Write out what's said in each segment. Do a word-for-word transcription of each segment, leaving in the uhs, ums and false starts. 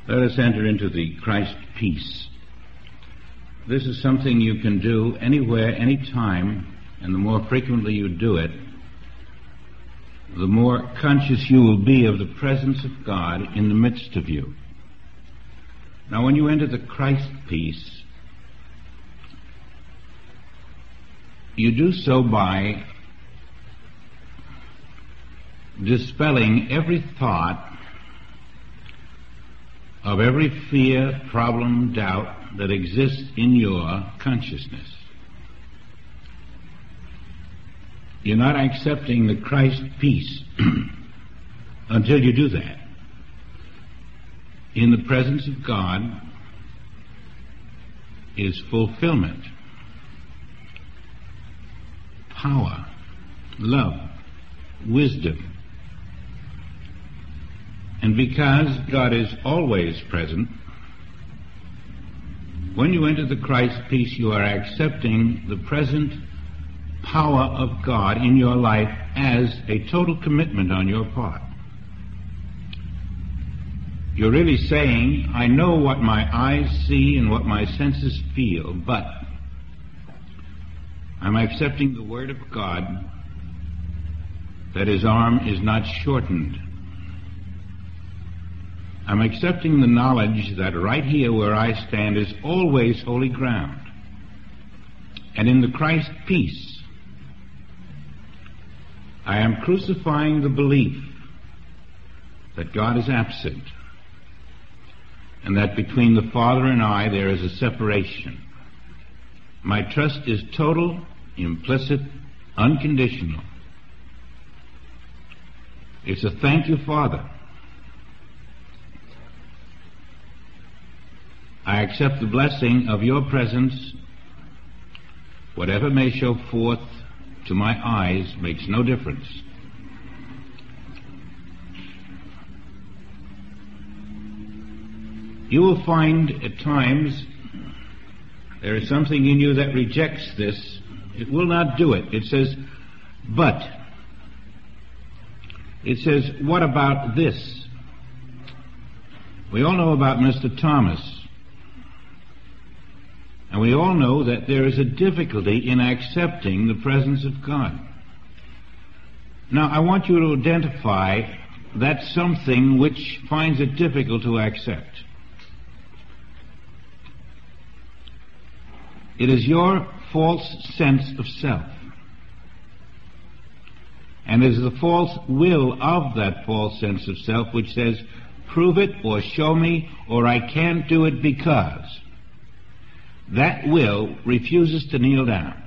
Let us enter into the Christ peace. This is something you can do anywhere, anytime, and the more frequently you do it, the more conscious you will be of the presence of God in the midst of you. Now, when you enter the Christ peace, you do so by dispelling every thought of every fear, problem, doubt that exists in your consciousness. You're not accepting the Christ peace until you do that. In the presence of God is fulfillment, power, love, wisdom. And because God is always present, when you enter the Christ peace, you are accepting the present power of God in your life as a total commitment on your part. You're really saying, I know what my eyes see and what my senses feel, but I'm accepting the Word of God that His arm is not shortened. I'm accepting the knowledge that right here where I stand is always holy ground. And in the Christ peace, I am crucifying the belief that God is absent and that between the Father and I there is a separation. My trust is total, implicit, unconditional. It's a thank you, Father. I accept the blessing of your presence. Whatever may show forth to my eyes makes no difference. You will find at times there is something in you that rejects this. It will not do it. It says, but. It says, what about this? We all know about Mister Thomas. And we all know that there is a difficulty in accepting the presence of God. Now, I want you to identify that something which finds it difficult to accept. It is your false sense of self. And it is the false will of that false sense of self which says, prove it or show me or I can't do it because. That will refuses to kneel down.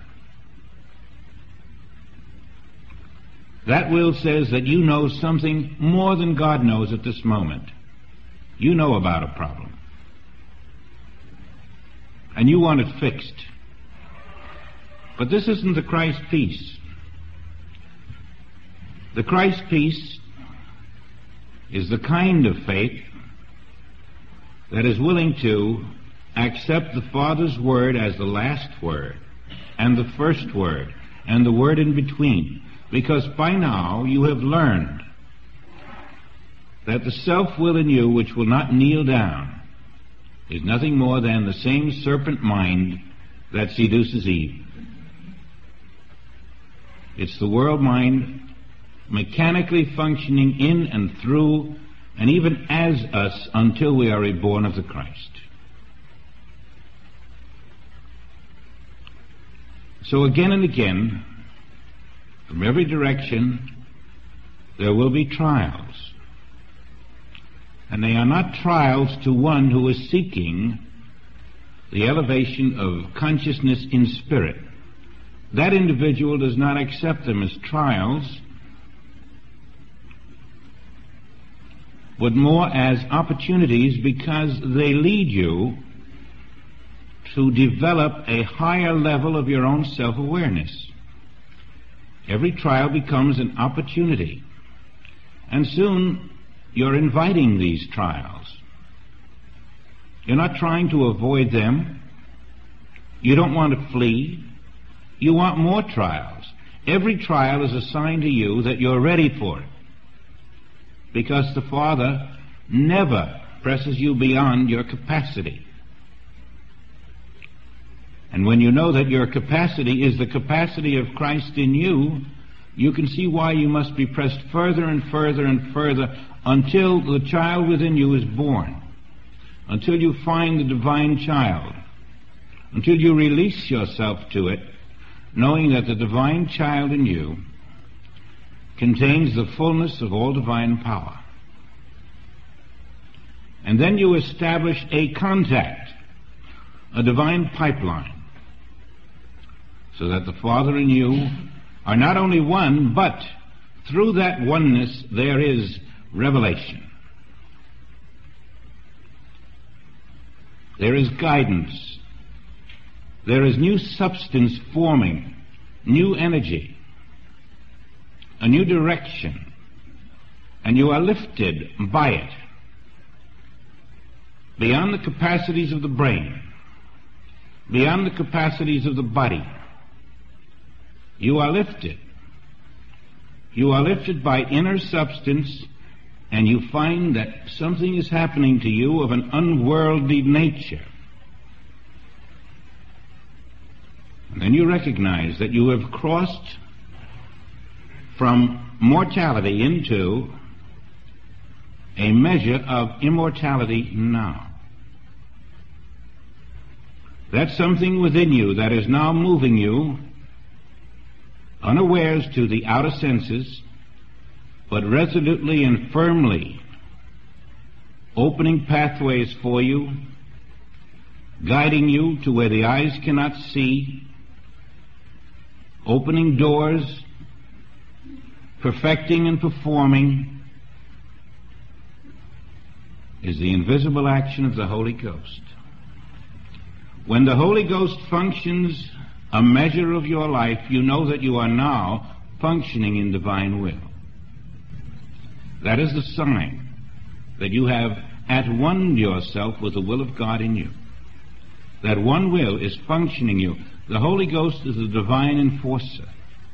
That will says that you know something more than God knows at this moment. You know about a problem. And you want it fixed. But this isn't the Christ peace. The Christ peace is the kind of faith that is willing to accept the Father's word as the last word, and the first word, and the word in between, because by now you have learned that the self-will in you which will not kneel down is nothing more than the same serpent mind that seduces Eve. It's the world mind mechanically functioning in and through and even as us until we are reborn of the Christ. So again and again, from every direction, there will be trials. And they are not trials to one who is seeking the elevation of consciousness in spirit. That individual does not accept them as trials, but more as opportunities because they lead you to develop a higher level of your own self-awareness. Every trial becomes an opportunity. And soon you're inviting these trials. You're not trying to avoid them. You don't want to flee. You want more trials. Every trial is a sign to you that you're ready for it. Because the Father never presses you beyond your capacity. And when you know that your capacity is the capacity of Christ in you, you can see why you must be pressed further and further and further until the child within you is born, until you find the divine child, until you release yourself to it, knowing that the divine child in you contains the fullness of all divine power. And then you establish a contact, a divine pipeline, so that the Father and you are not only one, but through that oneness there is revelation. There is guidance. There is new substance forming, new energy, a new direction, and you are lifted by it beyond the capacities of the brain, beyond the capacities of the body. You are lifted. You are lifted by inner substance, and you find that something is happening to you of an unworldly nature. And then you recognize that you have crossed from mortality into a measure of immortality now. That's something within you that is now moving you unawares to the outer senses, but resolutely and firmly opening pathways for you, guiding you to where the eyes cannot see, opening doors, perfecting and performing, is the invisible action of the Holy Ghost. When the Holy Ghost functions a measure of your life, you know that you are now functioning in divine will. That is the sign that you have at one yourself with the will of God in you. That one will is functioning you. The Holy Ghost is the divine enforcer.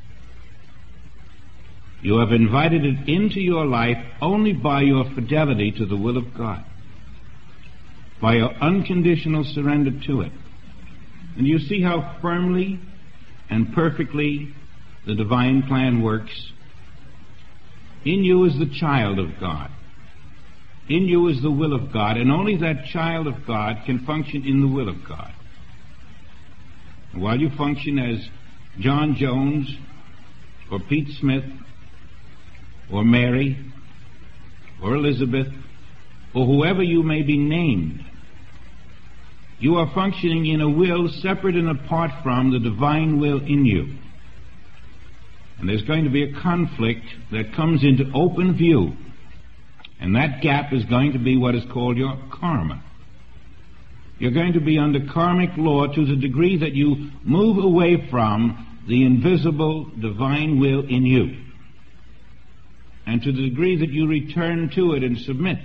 You have invited it into your life only by your fidelity to the will of God, by your unconditional surrender to it. And you see how firmly and perfectly the divine plan works. In you is the child of God. In you is the will of God, and only that child of God can function in the will of God. And while you function as John Jones or Pete Smith or Mary or Elizabeth or whoever you may be named, you are functioning in a will separate and apart from the divine will in you. And there's going to be a conflict that comes into open view. And that gap is going to be what is called your karma. You're going to be under karmic law to the degree that you move away from the invisible divine will in you, and to the degree that you return to it and submit.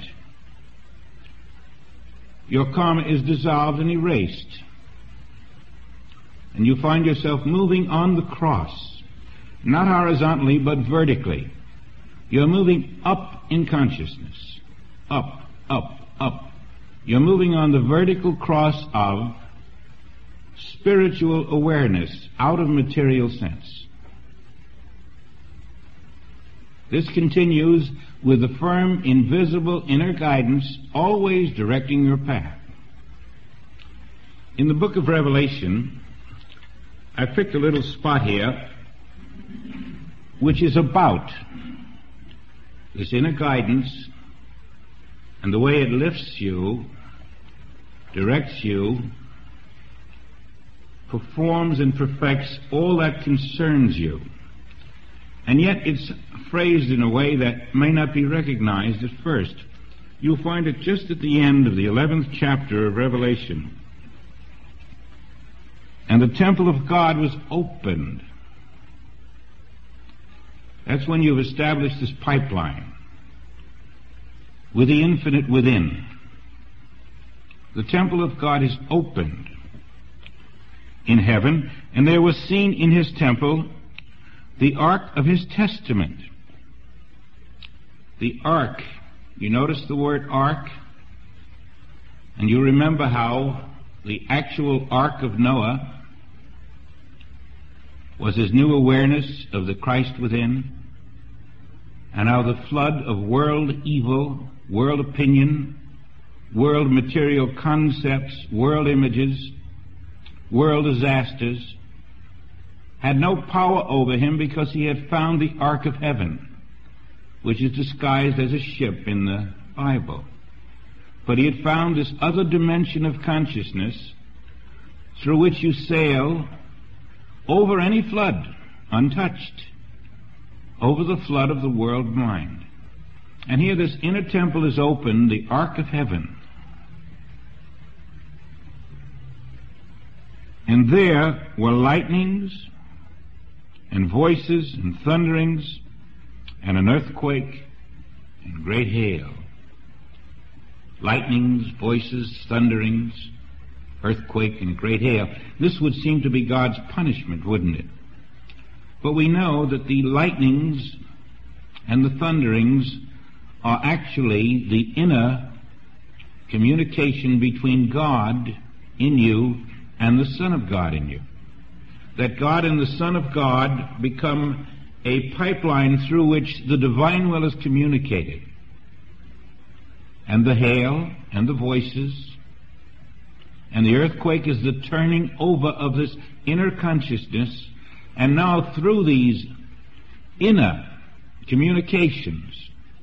Your karma is dissolved and erased, and you find yourself moving on the cross, not horizontally but vertically. You're moving up in consciousness, up, up, up. You're moving on the vertical cross of spiritual awareness out of material sense. This continues with the firm, invisible inner guidance always directing your path. In the book of Revelation, I picked a little spot here which is about this inner guidance and the way it lifts you, directs you, performs and perfects all that concerns you. And yet it's phrased in a way that may not be recognized at first. You'll find it just at the end of the eleventh chapter of Revelation. And the temple of God was opened. That's when you've established this pipeline with the infinite within. The temple of God is opened in heaven, and there was seen in his temple the ark of his testament. The ark, you notice the word ark? And you remember how the actual Ark of Noah was his new awareness of the Christ within, and how the flood of world evil, world opinion, world material concepts, world images, world disasters had no power over him because he had found the Ark of Heaven, which is disguised as a ship in the Bible. But he had found this other dimension of consciousness through which you sail over any flood, untouched, over the flood of the world mind. And here this inner temple is open, the Ark of Heaven. And there were lightnings and voices and thunderings and an earthquake and great hail. Lightnings, voices, thunderings, earthquake, and great hail. This would seem to be God's punishment, wouldn't it? But we know that the lightnings and the thunderings are actually the inner communication between God in you and the Son of God in you. That God and the Son of God become a pipeline through which the divine will is communicated. And the hail and the voices and the earthquake is the turning over of this inner consciousness. And now through these inner communications,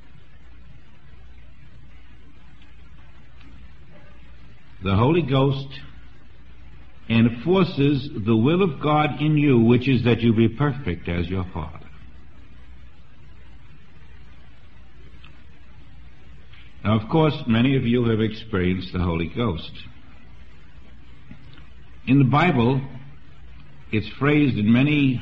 the Holy Ghost enforces the will of God in you, which is that you be perfect as your Father. Now, of course, many of you have experienced the Holy Ghost. In the Bible, it's phrased in many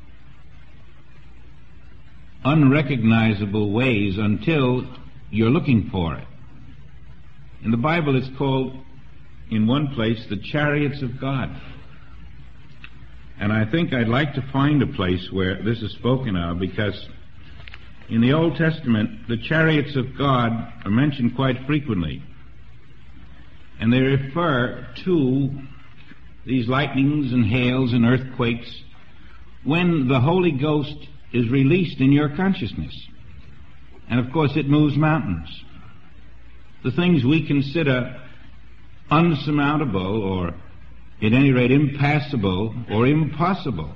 unrecognizable ways until you're looking for it. In the Bible, it's called, in one place, the chariots of God. And I think I'd like to find a place where this is spoken of, because in the Old Testament, the chariots of God are mentioned quite frequently. And they refer to these lightnings and hails and earthquakes when the Holy Ghost is released in your consciousness. And of course it moves mountains. The things we consider unsurmountable, or at any rate impassable or impossible,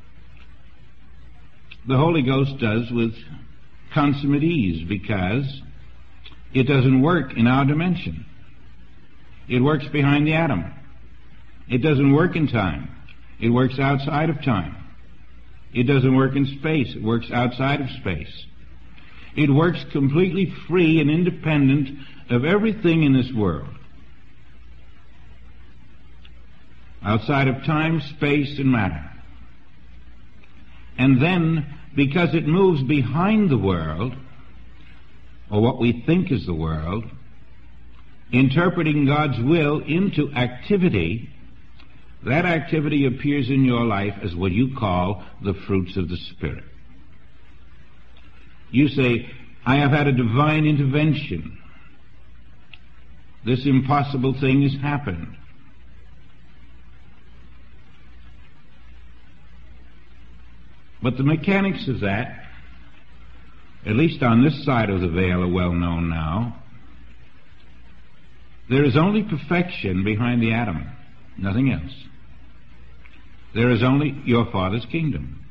the Holy Ghost does with consummate ease, because it doesn't work in our dimension. It works behind the atom. It doesn't work in time. It works outside of time. It doesn't work in space. It works outside of space. It works completely free and independent of everything in this world. Outside of time, space, and matter. And then, because it moves behind the world, or what we think is the world, interpreting God's will into activity, that activity appears in your life as what you call the fruits of the Spirit. You say, I have had a divine intervention. This impossible thing has happened. But the mechanics of that, at least on this side of the veil, are well known now. There is only perfection behind the atom, nothing else. There is only your Father's kingdom.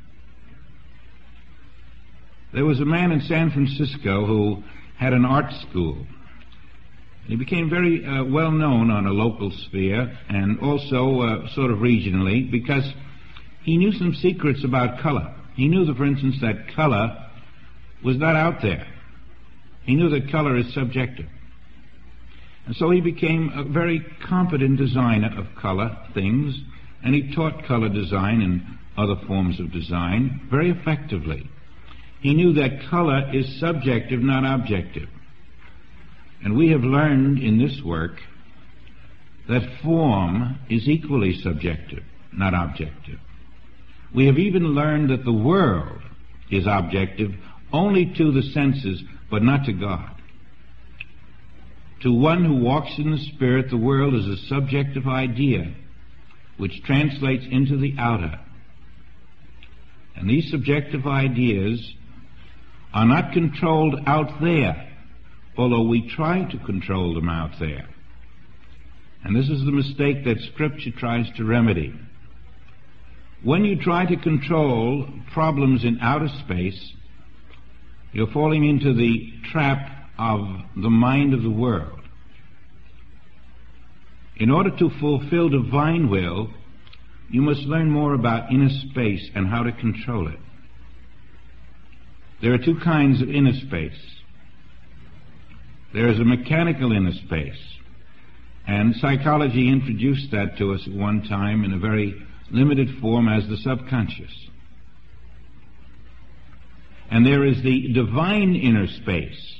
There was a man in San Francisco who had an art school. He became very uh, well known on a local sphere and also uh, sort of regionally, because he knew some secrets about color. He knew, that, for instance, that color was not out there. He knew that color is subjective. And so he became a very competent designer of color things, and he taught color design and other forms of design very effectively. He knew that color is subjective, not objective. And we have learned in this work that form is equally subjective, not objective. We have even learned that the world is objective only to the senses, but not to God. To one who walks in the Spirit, the world is a subjective idea which translates into the outer. And these subjective ideas are not controlled out there, although we try to control them out there. And this is the mistake that Scripture tries to remedy. When you try to control problems in outer space, you're falling into the trap of the mind of the world. In order to fulfill divine will, you must learn more about inner space and how to control it. There are two kinds of inner space. There is a mechanical inner space, and psychology introduced that to us at one time in a very limited form as the subconscious. And there is the divine inner space,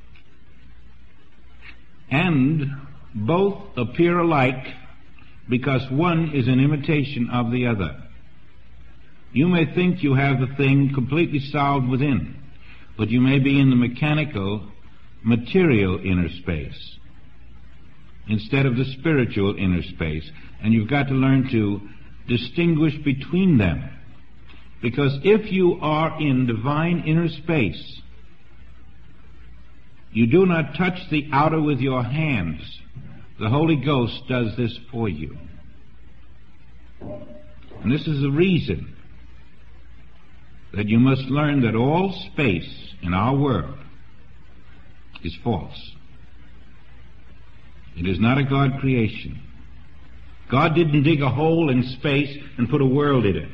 and both appear alike because one is an imitation of the other. You may think you have the thing completely solved within, but you may be in the mechanical, material inner space instead of the spiritual inner space, and you've got to learn to distinguish between them. Because if you are in divine inner space, you do not touch the outer with your hands. The Holy Ghost does this for you. And this is the reason that you must learn that all space in our world is false. It is not a God creation. God didn't dig a hole in space and put a world in it.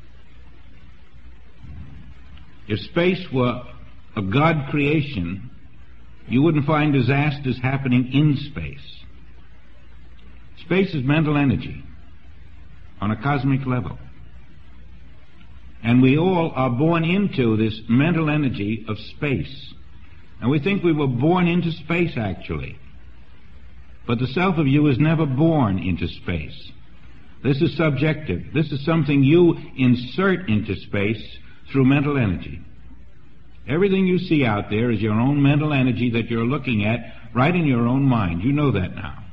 If space were a God creation, you wouldn't find disasters happening in space. Space is mental energy on a cosmic level. And we all are born into this mental energy of space. And we think we were born into space, actually. But the self of you is never born into space. This is subjective. This is something you insert into space through mental energy. Everything you see out there is your own mental energy that you're looking at right in your own mind. You know that now.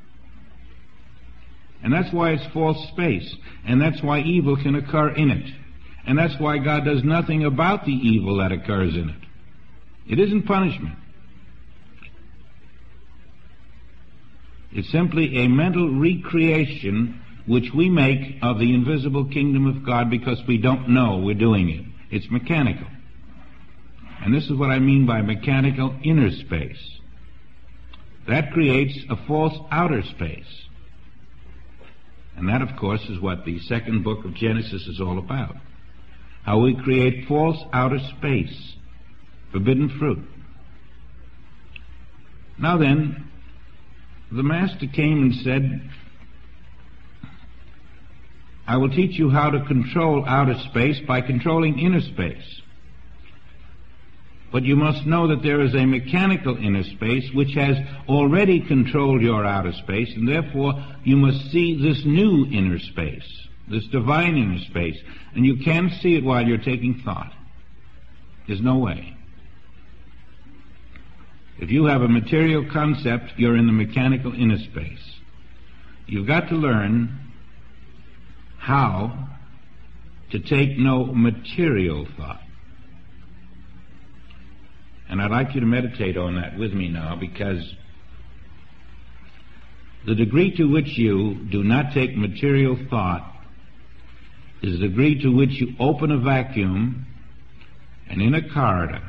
And that's why it's false space. And that's why evil can occur in it. And that's why God does nothing about the evil that occurs in it. It isn't punishment. It's simply a mental recreation which we make of the invisible kingdom of God because we don't know we're doing it. It's mechanical. And this is what I mean by mechanical inner space. That creates a false outer space. And that, of course, is what the second book of Genesis is all about. How we create false outer space, forbidden fruit. Now then, the Master came and said, I will teach you how to control outer space by controlling inner space. But you must know that there is a mechanical inner space which has already controlled your outer space, and therefore you must see this new inner space, this divine inner space, and you can't see it while you're taking thought. There's no way. If you have a material concept, you're in the mechanical inner space. You've got to learn how to take no material thought. And I'd like you to meditate on that with me now, because the degree to which you do not take material thought is the degree to which you open a vacuum and in a corridor.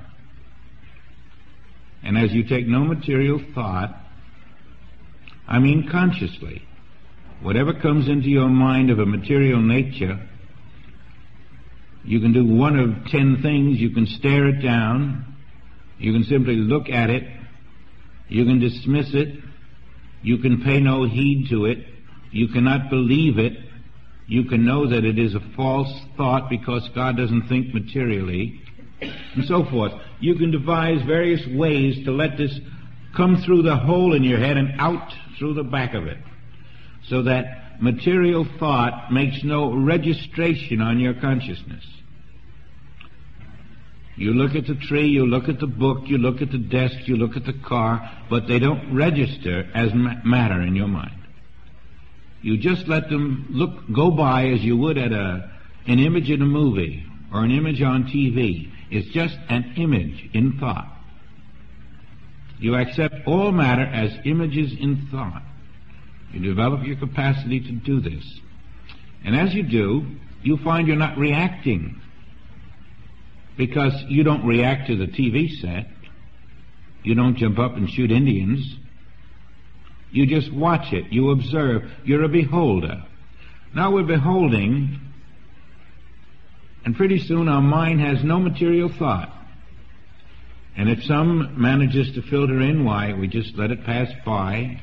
And as you take no material thought, I mean consciously, whatever comes into your mind of a material nature, you can do one of ten things. You can stare it down. You can simply look at it. You can dismiss it. You can pay no heed to it. You cannot believe it. You can know that it is a false thought because God doesn't think materially, and so forth. You can devise various ways to let this come through the hole in your head and out through the back of it, so that material thought makes no registration on your consciousness. You look at the tree, you look at the book, you look at the desk, you look at the car, but they don't register as ma- matter in your mind. You just let them look, go by as you would at a, an image in a movie or an image on T V. It's just an image in thought. You accept all matter as images in thought. You develop your capacity to do this. And as you do, you find you're not reacting, because you don't react to the T V set. You don't jump up and shoot Indians. You just watch it. You observe. You're a beholder. Now we're beholding, and pretty soon our mind has no material thought. And if some manages to filter in, why, we just let it pass by.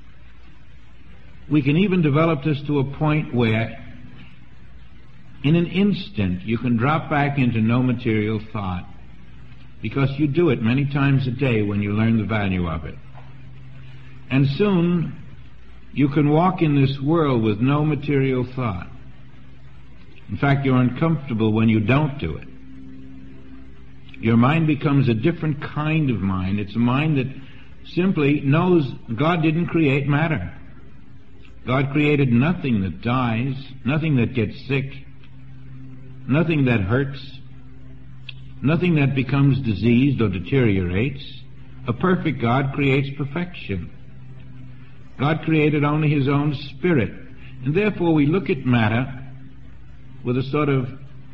We can even develop this to a point where in an instant you can drop back into no material thought, because you do it many times a day when you learn the value of it. And soon you can walk in this world with no material thought. In fact, you're uncomfortable when you don't do it. Your mind becomes a different kind of mind. It's a mind that simply knows God didn't create matter. God created nothing that dies, nothing that gets sick, nothing that hurts, nothing that becomes diseased or deteriorates. A perfect God creates perfection. God created only His own spirit. And therefore we look at matter with a sort of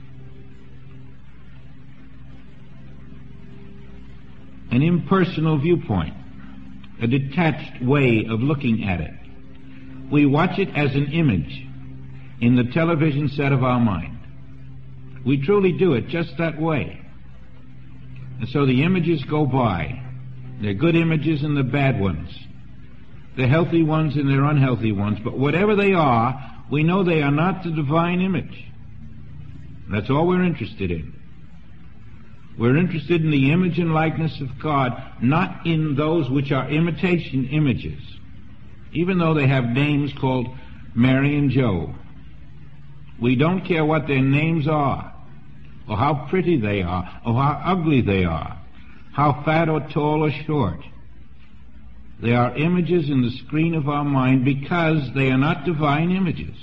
an impersonal viewpoint, a detached way of looking at it. We watch it as an image in the television set of our mind. We truly do it just that way. And so the images go by. They're good images and the bad ones. The healthy ones and their unhealthy ones. But whatever they are, we know they are not the divine image. That's all we're interested in. We're interested in the image and likeness of God, not in those which are imitation images, even though they have names called Mary and Joe. We don't care what their names are, or how pretty they are, or how ugly they are, how fat or tall or short. They are images in the screen of our mind because they are not divine images.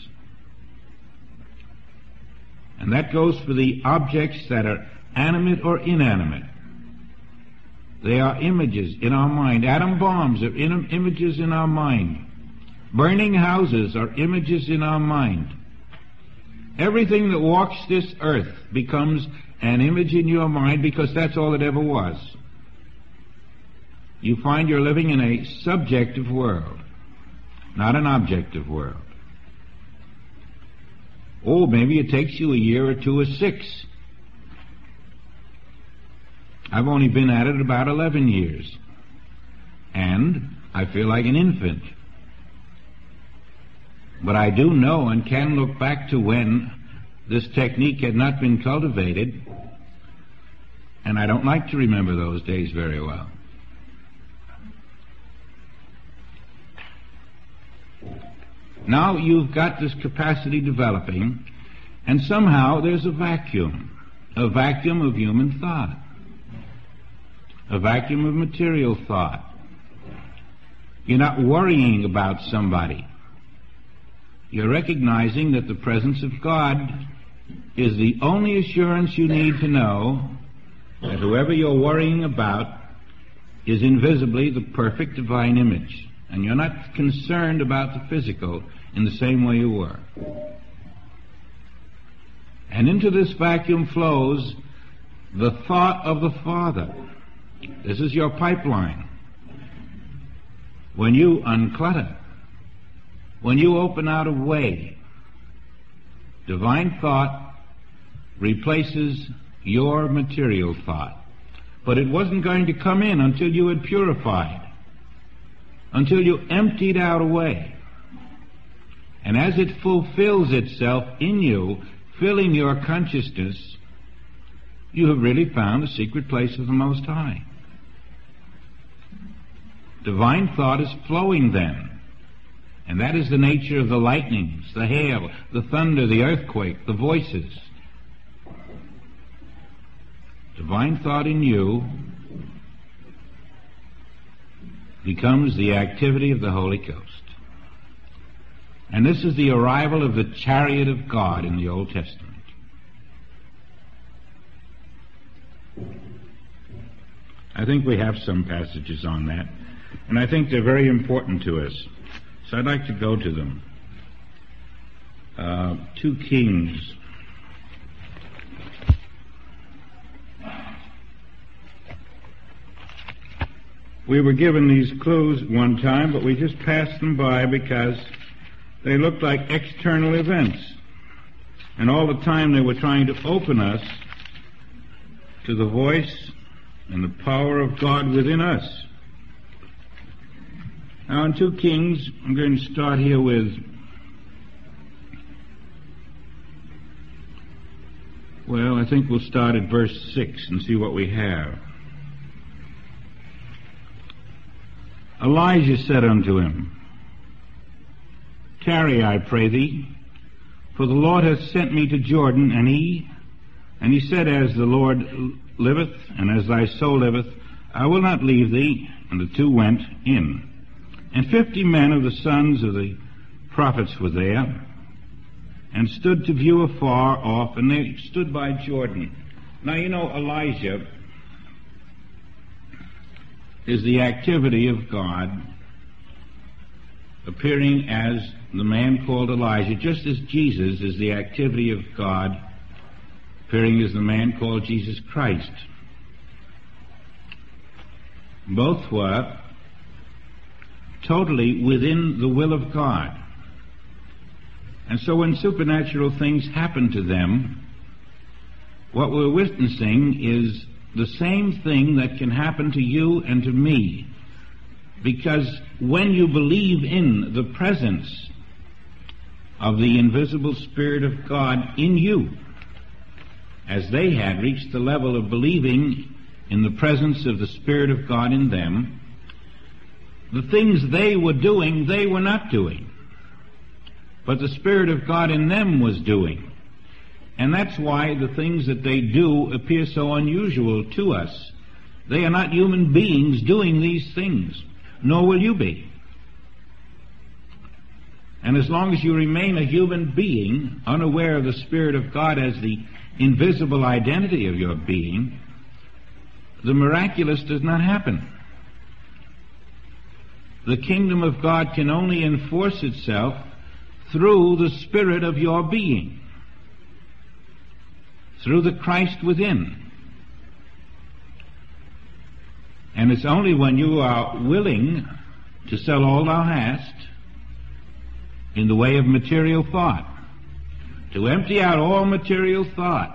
And that goes for the objects that are animate or inanimate. They are images in our mind. Atom bombs are in- images in our mind. Burning houses are images in our mind. Everything that walks this earth becomes an image in your mind because that's all it ever was. You find you're living in a subjective world, not an objective world. Oh, maybe it takes you a year or two or six. I've only been at it about eleven years, and I feel like an infant. But I do know and can look back to when this technique had not been cultivated, and I don't like to remember those days very well. Now you've got this capacity developing, and somehow there's a vacuum, a vacuum of human thought, a vacuum of material thought. You're not worrying about somebody. You're recognizing that the presence of God is the only assurance you need to know that whoever you're worrying about is invisibly the perfect divine image. And you're not concerned about the physical in the same way you were. And into this vacuum flows the thought of the Father. This is your pipeline. When you unclutter, when you open out a way, divine thought replaces your material thought. But it wasn't going to come in until you had purified, until you emptied out a way. And as it fulfills itself in you, filling your consciousness, you have really found the secret place of the Most High. Divine thought is flowing then. And that is the nature of the lightnings, the hail, the thunder, the earthquake, the voices. Divine divine thought in you becomes the activity of the Holy Ghost. And this is the arrival of the chariot of God in the Old Testament. I think we have some passages on that, and I think they're very important to us. So I'd like to go to them. Uh, two Kings. We were given these clues one time, but we just passed them by because they looked like external events. And all the time they were trying to open us to the voice and the power of God within us. Now in two Kings, I'm going to start here with, well, I think we'll start at verse six and see what we have. Elijah said unto him, Tarry, I pray thee, for the Lord hath sent me to Jordan. And he, and he said, As the Lord liveth, and as thy soul liveth, I will not leave thee. And the two went in. And fifty men of the sons of the prophets were there, and stood to view afar off, and they stood by Jordan. Now, you know, Elijah is the activity of God appearing as the man called Elijah, just as Jesus is the activity of God appearing as the man called Jesus Christ. Both were totally within the will of God. And so when supernatural things happen to them, what we're witnessing is the same thing that can happen to you and to me. Because when you believe in the presence of the invisible Spirit of God in you, as they had reached the level of believing in the presence of the Spirit of God in them, the things they were doing, they were not doing. But the Spirit of God in them was doing. And that's why the things that they do appear so unusual to us. They are not human beings doing these things, nor will you be. And as long as you remain a human being, unaware of the Spirit of God as the invisible identity of your being, the miraculous does not happen. The kingdom of God can only enforce itself through the spirit of your being, through the Christ within. And it's only when you are willing to sell all thou hast in the way of material thought, to empty out all material thought.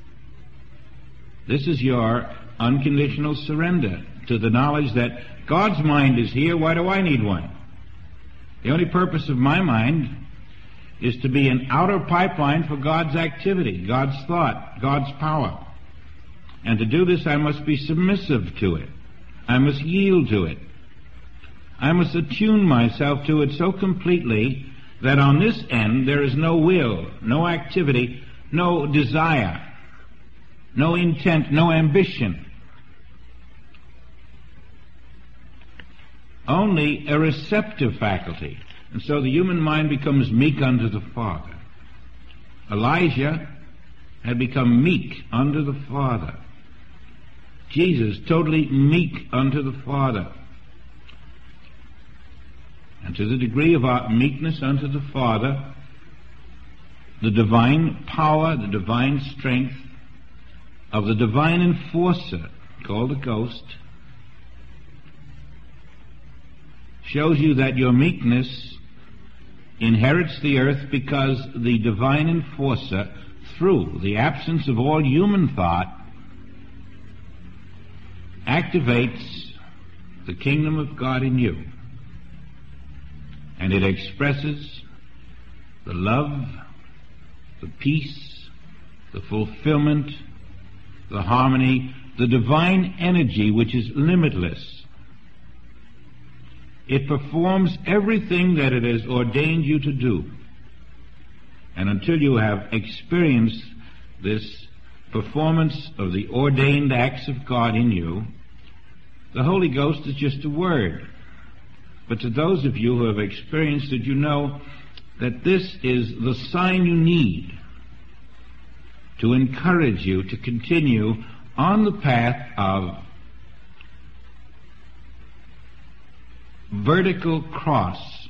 This is your unconditional surrender to the knowledge that God's mind is here. Why do I need one? The only purpose of my mind is to be an outer pipeline for God's activity, God's thought, God's power. And to do this, I must be submissive to it. I must yield to it. I must attune myself to it so completely that on this end there is no will, no activity, no desire, no intent, no ambition. Only a receptive faculty. And so the human mind becomes meek unto the Father. Elijah had become meek unto the Father. Jesus, totally meek unto the Father. And to the degree of our meekness unto the Father, the divine power, the divine strength of the divine enforcer, called a ghost, shows you that your meekness inherits the earth because the divine enforcer, through the absence of all human thought, activates the kingdom of God in you. And it expresses the love, the peace, the fulfillment, the harmony, the divine energy which is limitless. It performs everything that it has ordained you to do. And until you have experienced this performance of the ordained acts of God in you, the Holy Ghost is just a word. But to those of you who have experienced it, you know that this is the sign you need to encourage you to continue on the path of vertical cross,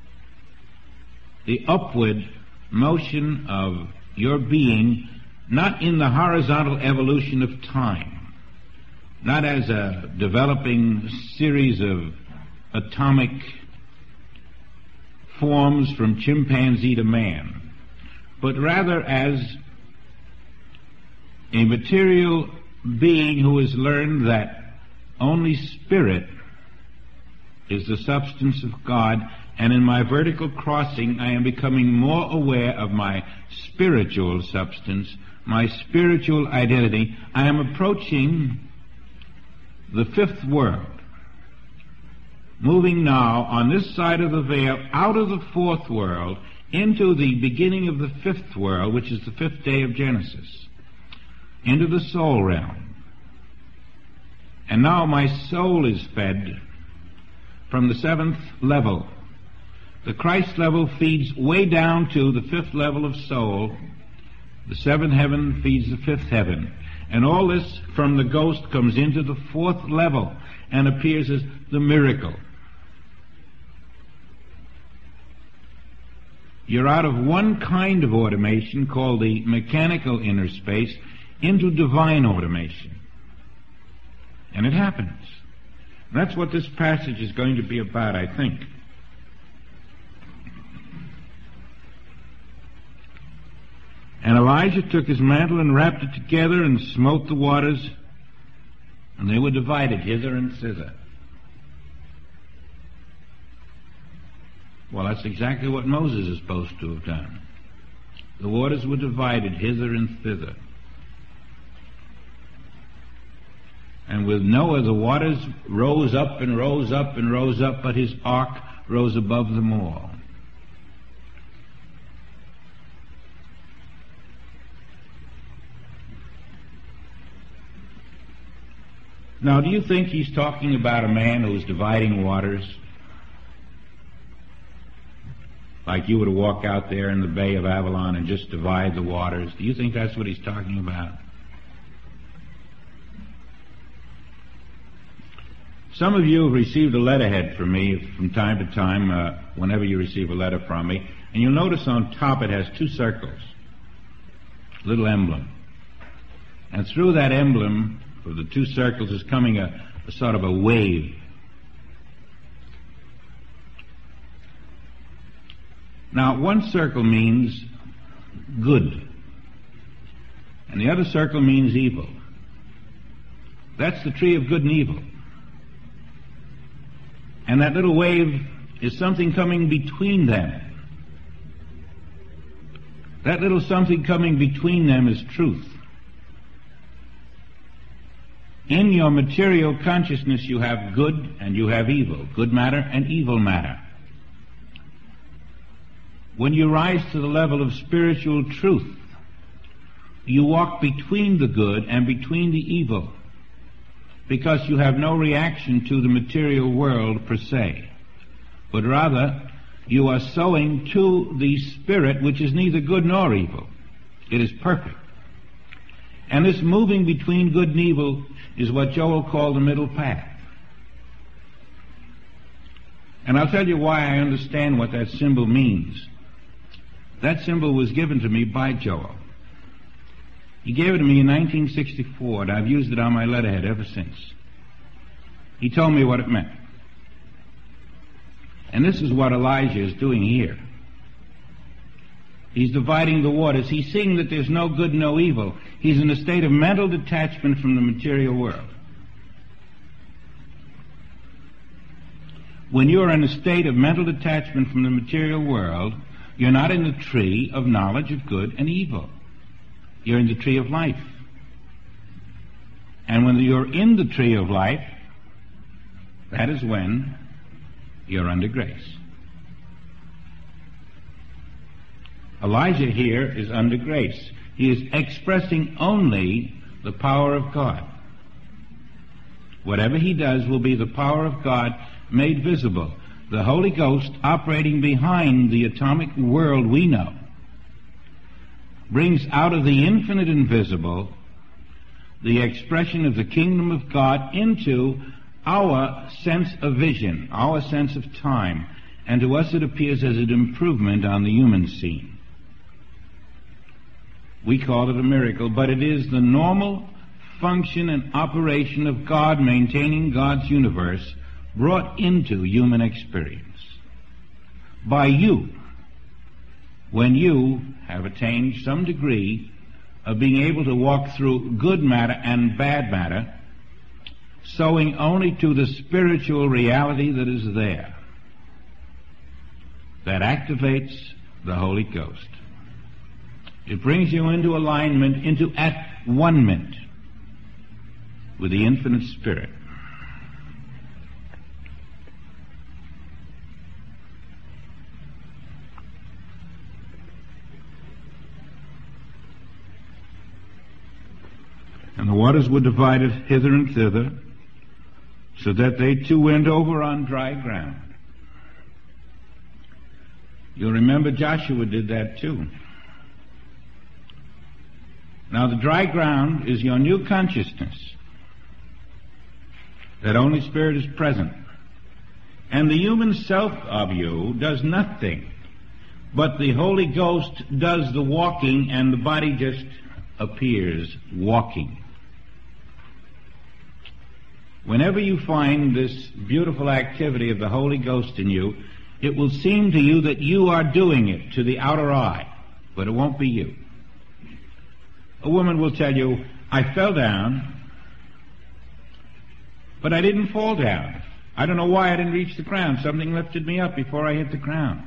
the upward motion of your being, not in the horizontal evolution of time, not as a developing series of atomic forms from chimpanzee to man, but rather as a material being who has learned that only spirit is the substance of God, and in my vertical crossing I am becoming more aware of my spiritual substance, my spiritual identity. I am approaching the fifth world, moving now on this side of the veil out of the fourth world into the beginning of the fifth world, which is the fifth day of Genesis, into the soul realm. And now my soul is fed from the seventh level. The Christ level feeds way down to the fifth level of soul. The seventh heaven feeds the fifth heaven. And all this from the ghost comes into the fourth level and appears as the miracle. You're out of one kind of automation called the mechanical inner space into divine automation. And it happens. That's what this passage is going to be about, I think. And Elijah took his mantle and wrapped it together and smote the waters, and they were divided hither and thither. Well, that's exactly what Moses is supposed to have done. The waters were divided hither and thither. And with Noah, the waters rose up and rose up and rose up, but his ark rose above them all. Now, do you think he's talking about a man who's dividing waters? Like you were to walk out there in the Bay of Avalon and just divide the waters. Do you think that's what he's talking about? Some of you have received a letterhead from me from time to time, uh, whenever you receive a letter from me, and you'll notice on top it has two circles, a little emblem. And through that emblem of the two circles is coming a, a sort of a wave. Now, one circle means good, and the other circle means evil. That's the tree of good and evil. And that little wave is something coming between them. That little something coming between them is truth. In your material consciousness you have good and you have evil, good matter and evil matter. When you rise to the level of spiritual truth, you walk between the good and between the evil, because you have no reaction to the material world per se, but rather you are sowing to the spirit which is neither good nor evil. It is perfect. And this moving between good and evil is what Joel called the middle path. And I'll tell you why I understand what that symbol means. That symbol was given to me by Joel. He gave it to me in nineteen sixty-four, and I've used it on my letterhead ever since. He told me what it meant. And this is what Elijah is doing here. He's dividing the waters. He's seeing that there's no good, no evil. He's in a state of mental detachment from the material world. When you're in a state of mental detachment from the material world, you're not in the tree of knowledge of good and evil. You're in the tree of life. And when you're in the tree of life, that is when you're under grace. Elijah here is under grace. He is expressing only the power of God. Whatever he does will be the power of God made visible. The Holy Ghost, operating behind the atomic world we know, brings out of the infinite invisible the expression of the kingdom of God into our sense of vision, our sense of time, and to us it appears as an improvement on the human scene. We call it a miracle, but it is the normal function and operation of God maintaining God's universe brought into human experience by you when you have attained some degree of being able to walk through good matter and bad matter, sowing only to the spiritual reality that is there. That activates the Holy Ghost. It brings you into alignment, into at-one-ment with the infinite Spirit. And the waters were divided hither and thither, so that they too went over on dry ground. You'll remember Joshua did that too. Now the dry ground is your new consciousness. That Holy Spirit is present. And the human self of you does nothing, but the Holy Ghost does the walking, and the body just appears walking. Whenever you find this beautiful activity of the Holy Ghost in you, it will seem to you that you are doing it to the outer eye, but it won't be you. A woman will tell you, I fell down, but I didn't fall down. I don't know why I didn't reach the ground. Something lifted me up before I hit the ground.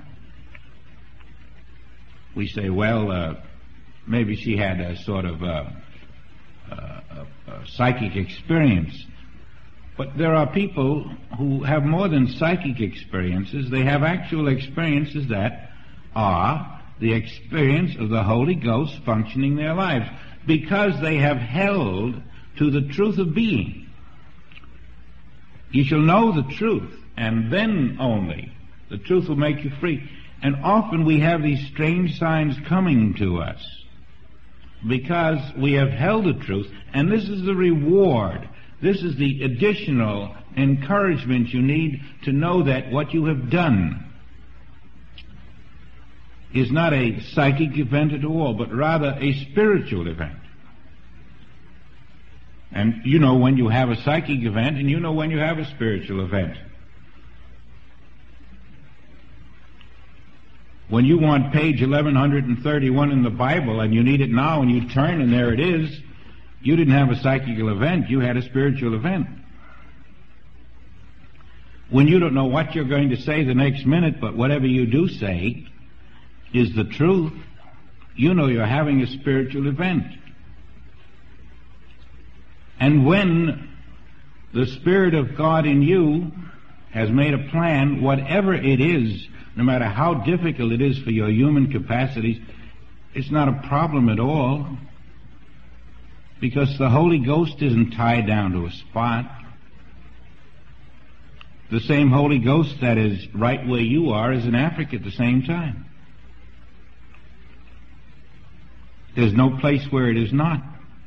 We say, well, uh, maybe she had a sort of uh, uh, a, a psychic experience. But there are people who have more than psychic experiences. They have actual experiences that are the experience of the Holy Ghost functioning their lives, because they have held to the truth of being. You shall know the truth, and then only the truth will make you free. And often we have these strange signs coming to us because we have held the truth, and this is the reward. This is the additional encouragement you need to know that what you have done is not a psychic event at all, but rather a spiritual event. And you know when you have a psychic event, and you know when you have a spiritual event. When you want page eleven thirty-one in the Bible, and you need it now, and you turn, and there it is, you didn't have a psychical event, you had a spiritual event. When you don't know what you're going to say the next minute, but whatever you do say is the truth, you know you're having a spiritual event. And when the Spirit of God in you has made a plan, whatever it is, no matter how difficult it is for your human capacities, it's not a problem at all. Because the Holy Ghost isn't tied down to a spot. The same Holy Ghost that is right where you are is in Africa at the same time. There's no place where it is not.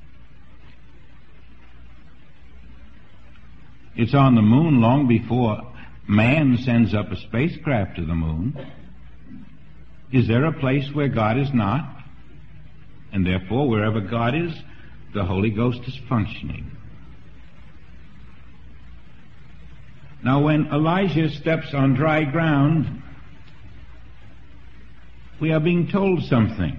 It's on the moon long before man sends up a spacecraft to the moon. Is there a place where God is not? And therefore, wherever God is, the Holy Ghost is functioning. Now, when Elijah steps on dry ground, we are being told something.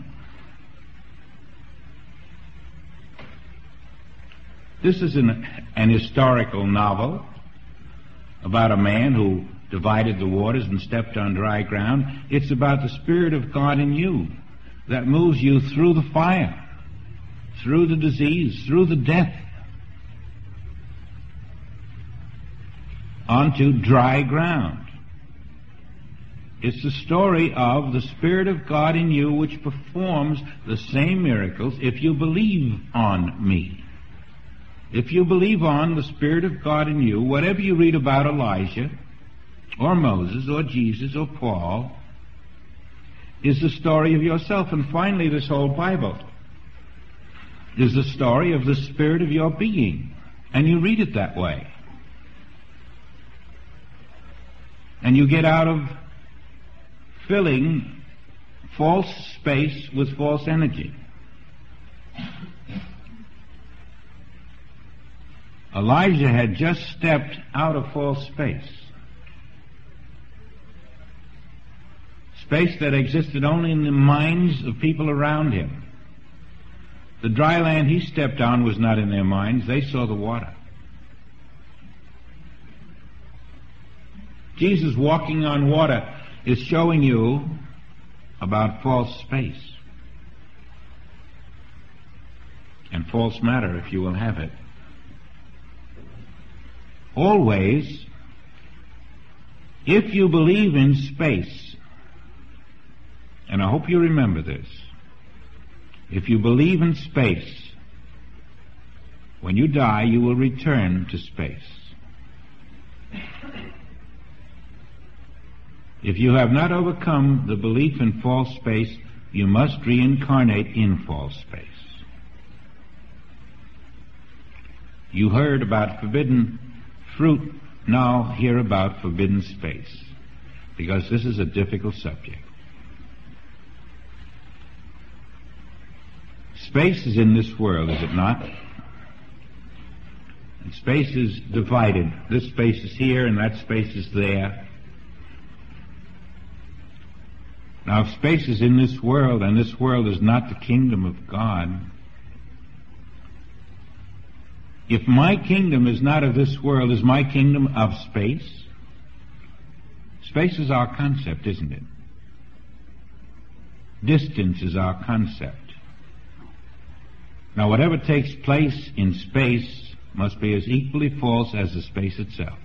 This is an, an historical novel about a man who divided the waters and stepped on dry ground. It's about the Spirit of God in you that moves you through the fire, through the disease, through the death, onto dry ground. It's the story of the Spirit of God in you which performs the same miracles if you believe on me. If you believe on the Spirit of God in you, whatever you read about Elijah or Moses or Jesus or Paul is the story of yourself. And finally, this whole Bible is the story of the spirit of your being. And you read it that way. And you get out of filling false space with false energy. Elijah had just stepped out of false space. Space that existed only in the minds of people around him. The dry land he stepped on was not in their minds. They saw the water. Jesus walking on water is showing you about false space and false matter, if you will have it. Always, if you believe in space, and I hope you remember this, if you believe in space, when you die, you will return to space. If you have not overcome the belief in false space, you must reincarnate in false space. You heard about forbidden fruit, now hear about forbidden space, because this is a difficult subject. Space is in this world, is it not? And space is divided. This space is here and that space is there. Now, if space is in this world and this world is not the kingdom of God, if my kingdom is not of this world, is my kingdom of space? Space is our concept, isn't it? Distance is our concept. Now, whatever takes place in space must be as equally false as the space itself.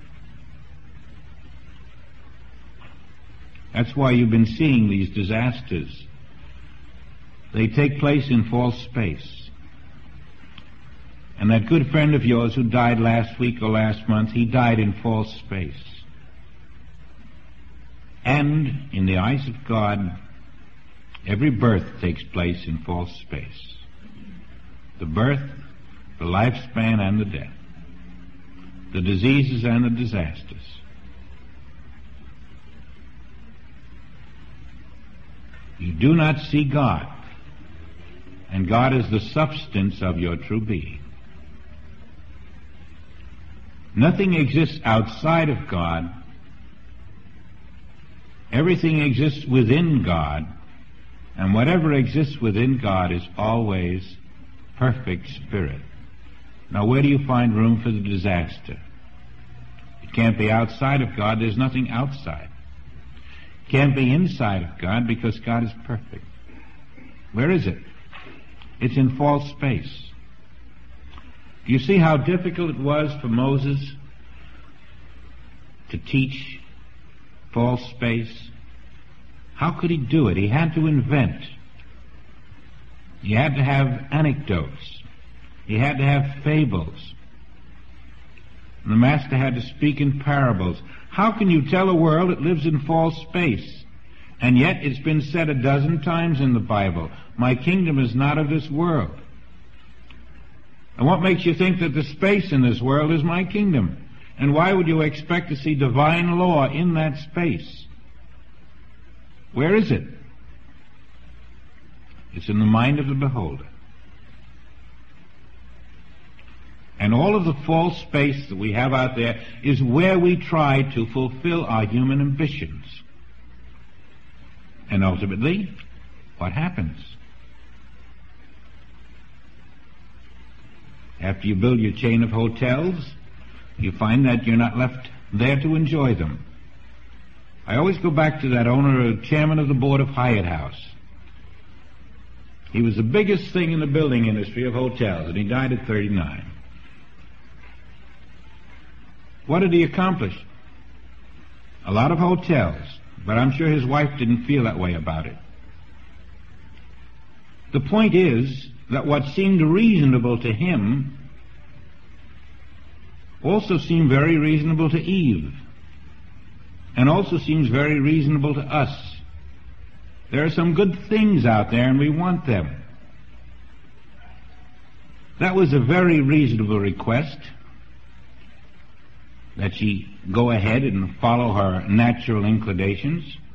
That's why you've been seeing these disasters. They take place in false space. And that good friend of yours who died last week or last month, he died in false space. And in the eyes of God, every birth takes place in false space. The birth, the lifespan, and the death. The diseases and the disasters. You do not see God, and God is the substance of your true being. Nothing exists outside of God. Everything exists within God, and whatever exists within God is always perfect spirit. Now, where do you find room for the disaster? It can't be outside of God. There's nothing outside. It can't be inside of God because God is perfect. Where is it? It's in false space. Do you see how difficult it was for Moses to teach false space? How could he do it? He had to invent. He had to have anecdotes. He had to have fables. And the master had to speak in parables. How can you tell a world it lives in false space? And yet it's been said a dozen times in the Bible, my kingdom is not of this world. And what makes you think that the space in this world is my kingdom? And why would you expect to see divine law in that space? Where is it? It's in the mind of the beholder. And all of the false space that we have out there is where we try to fulfill our human ambitions. And ultimately, what happens? After you build your chain of hotels, you find that you're not left there to enjoy them. I always go back to that owner, chairman of the board of Hyatt House. He was the biggest thing in the building industry of hotels, and he died at thirty-nine. What did he accomplish? A lot of hotels, But I'm sure his wife didn't feel that way about it. The point is that what seemed reasonable to him also seemed very reasonable to Eve, and also seems very reasonable to us. There are some good things out there, and we want them. That was a very reasonable request, that she go ahead and follow her natural inclinations.